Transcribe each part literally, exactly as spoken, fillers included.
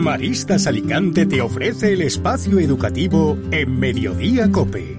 Maristas Alicante te ofrece el espacio educativo en Mediodía COPE.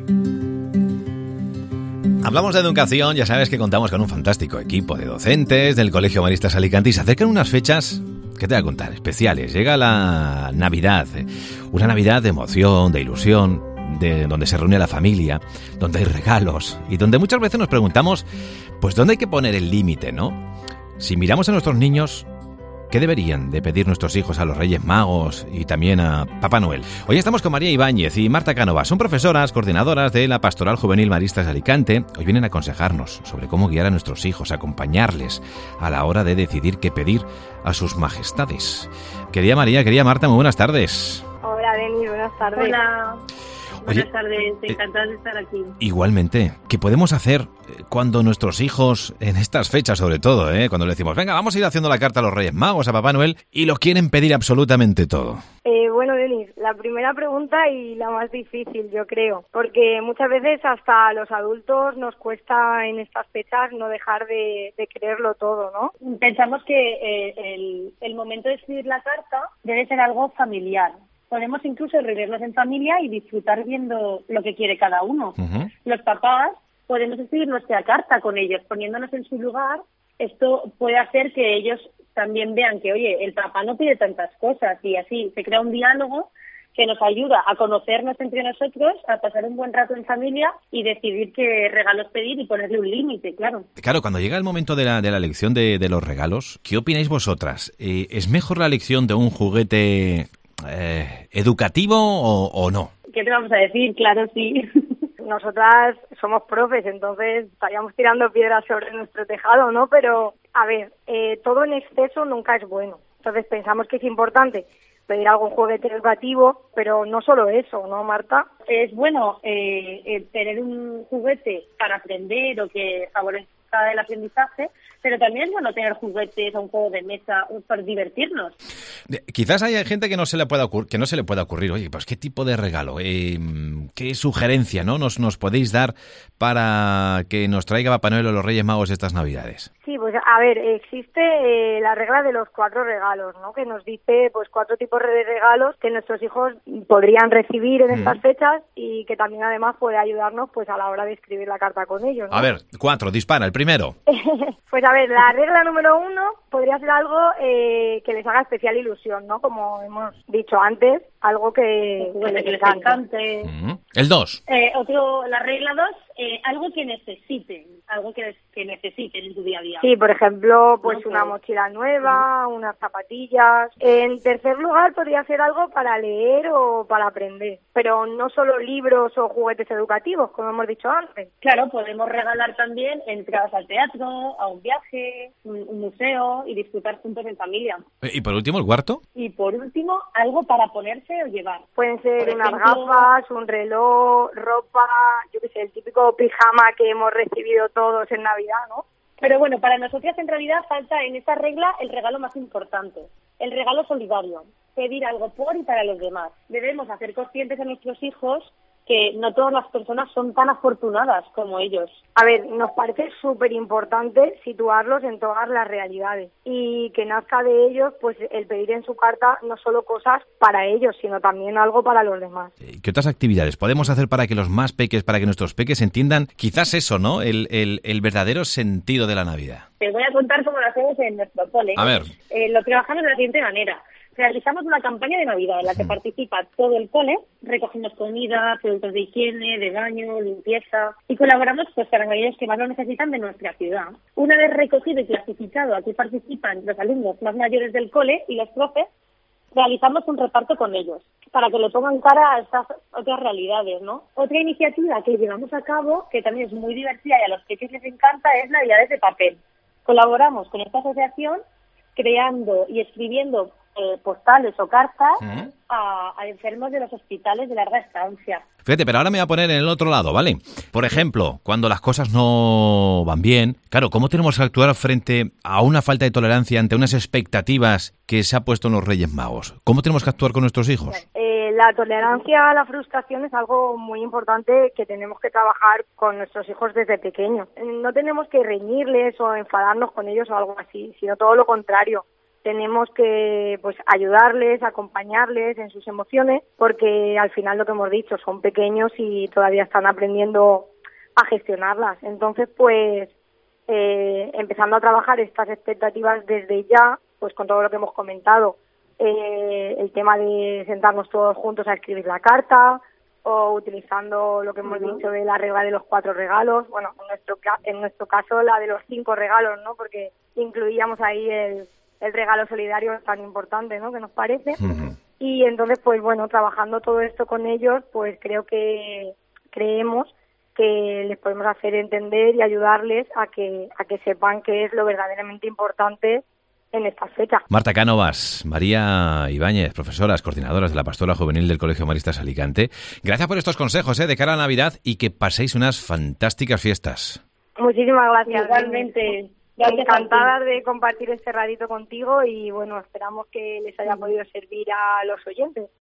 Hablamos de educación, ya sabes que contamos con un fantástico equipo de docentes del Colegio Maristas Alicante y se acercan unas fechas, ¿qué te voy a contar? Especiales. Llega la Navidad, una Navidad de emoción, de ilusión, de donde se reúne la familia, donde hay regalos y donde muchas veces nos preguntamos, pues ¿dónde hay que poner el límite, no? Si miramos a nuestros niños, ¿qué deberían de pedir nuestros hijos a los Reyes Magos y también a Papá Noel? Hoy estamos con María Ibáñez y Marta Cánovas. Son profesoras, coordinadoras de la Pastoral Juvenil Maristas de Alicante. Hoy vienen a aconsejarnos sobre cómo guiar a nuestros hijos, acompañarles a la hora de decidir qué pedir a sus majestades. Querida María, querida Marta, muy buenas tardes. Hola, Denis, buenas tardes. Hola. Buenas Oye, tardes, eh, encantada de estar aquí. Igualmente, ¿qué podemos hacer cuando nuestros hijos, en estas fechas sobre todo, eh, cuando le decimos, venga, vamos a ir haciendo la carta a los Reyes Magos, a Papá Noel, y lo quieren pedir absolutamente todo? Eh, bueno, Denis, la primera pregunta y la más difícil, yo creo, porque muchas veces hasta a los adultos nos cuesta en estas fechas no dejar de, de creerlo todo, ¿no? Pensamos que eh, el, el momento de escribir la carta debe ser algo familiar. Podemos incluso reunirnos en familia y disfrutar viendo lo que quiere cada uno. Uh-huh. Los papás podemos escribir nuestra carta con ellos, poniéndonos en su lugar. Esto puede hacer que ellos también vean que, oye, el papá no pide tantas cosas, y así se crea un diálogo que nos ayuda a conocernos entre nosotros, a pasar un buen rato en familia y decidir qué regalos pedir y ponerle un límite, claro. Claro, cuando llega el momento de la, de la elección de, de los regalos, ¿qué opináis vosotras? Eh, ¿Es mejor la elección de un juguete eh, educativo o, o no? ¿Qué te vamos a decir? Claro, sí. Nosotras somos profes, entonces estaríamos tirando piedras sobre nuestro tejado, ¿no? Pero, a ver, eh, todo en exceso nunca es bueno. Entonces pensamos que es importante pedir algún juguete educativo, pero no solo eso, ¿no, Marta? Es bueno eh, eh, tener un juguete para aprender o que favorezca el aprendizaje, pero también es bueno tener juguetes o un juego de mesa para divertirnos. Quizás haya gente que no se le pueda ocurrir, que no se le pueda ocurrir, oye, pues qué tipo de regalo, eh, qué sugerencia, ¿no? Nos, nos podéis dar para que nos traiga Papá Noel o los Reyes Magos estas Navidades. Sí, pues a ver, existe eh, la regla de los cuatro regalos, ¿no? Que nos dice pues cuatro tipos de regalos que nuestros hijos podrían recibir en mm. estas fechas y que también además puede ayudarnos pues a la hora de escribir la carta con ellos, ¿no? A ver, cuatro, dispara, el primero. Pues a ver, la regla número uno podría ser algo eh, que les haga especial ilusión, ¿no? Como hemos dicho antes, algo que, que les, que les encante. encante. Mm. El dos. Eh, otro, la regla dos, eh, algo que necesiten, algo que, que necesiten en tu día a día. Sí, por ejemplo, pues no, una pues, mochila nueva, uh-huh. unas zapatillas. En tercer lugar, podría ser algo para leer o para aprender, pero no solo libros o juguetes educativos, como hemos dicho antes. Claro, podemos regalar también entradas al teatro, a un viaje, un, un museo y disfrutar juntos en familia. ¿Y por último, el cuarto? Y por último, algo para ponerse o llevar. Pueden ser por unas ejemplo, gafas, un reloj, ropa, yo qué sé, el típico pijama que hemos recibido todos en Navidad, ¿no? Pero bueno, para nosotras en realidad falta en esta regla el regalo más importante, el regalo solidario, pedir algo por y para los demás. Debemos hacer conscientes a nuestros hijos que no todas las personas son tan afortunadas como ellos. A ver, nos parece súper importante situarlos en todas las realidades y que nazca de ellos pues el pedir en su carta no solo cosas para ellos, sino también algo para los demás. ¿Qué otras actividades podemos hacer para que los más peques, para que nuestros peques entiendan quizás eso, ¿no? El, el, el verdadero sentido de la Navidad. Te voy a contar cómo lo hacemos en nuestro cole. A ver. Eh, lo trabajamos de la siguiente manera. Realizamos una campaña de Navidad en la que participa todo el cole, recogemos comida, productos de higiene, de baño, limpieza y colaboramos pues para aquellos que más lo necesitan de nuestra ciudad. Una vez recogido y clasificado, aquí participan los alumnos más mayores del cole y los profes, realizamos un reparto con ellos para que le pongan cara a estas otras realidades, ¿no? Otra iniciativa que llevamos a cabo, que también es muy divertida y a los peques les encanta, es Navidades de papel. Colaboramos con esta asociación creando y escribiendo Eh, postales o cartas ¿Mm? a, a enfermos de los hospitales de larga estancia. Fíjate, pero ahora me voy a poner en el otro lado, ¿vale? Por ejemplo, cuando las cosas no van bien, claro, ¿cómo tenemos que actuar frente a una falta de tolerancia ante unas expectativas que se ha puesto en los Reyes Magos? ¿Cómo tenemos que actuar con nuestros hijos? Eh, la tolerancia a la frustración es algo muy importante que tenemos que trabajar con nuestros hijos desde pequeños. No tenemos que reñirles o enfadarnos con ellos o algo así, sino todo lo contrario. tenemos que pues ayudarles, acompañarles en sus emociones, porque al final lo que hemos dicho, son pequeños y todavía están aprendiendo a gestionarlas. Entonces, pues eh, empezando a trabajar estas expectativas desde ya, pues con todo lo que hemos comentado, eh, el tema de sentarnos todos juntos a escribir la carta, o utilizando lo que hemos uh-huh. dicho de la regla de los cuatro regalos, bueno, en nuestro en nuestro caso la de los cinco regalos, ¿no? Porque incluíamos ahí el, el regalo solidario tan importante, ¿no? Que nos parece. Uh-huh. Y entonces, pues bueno, trabajando todo esto con ellos, pues creo que creemos que les podemos hacer entender y ayudarles a que a que sepan qué es lo verdaderamente importante en esta fecha. Marta Cánovas, María Ibáñez, profesoras, coordinadoras de la Pastoral Juvenil del Colegio Maristas Alicante. Gracias por estos consejos ¿eh? de cara a la Navidad y que paséis unas fantásticas fiestas. Muchísimas gracias. Igualmente. Encantada de compartir este ratito contigo y bueno, esperamos que les haya podido servir a los oyentes.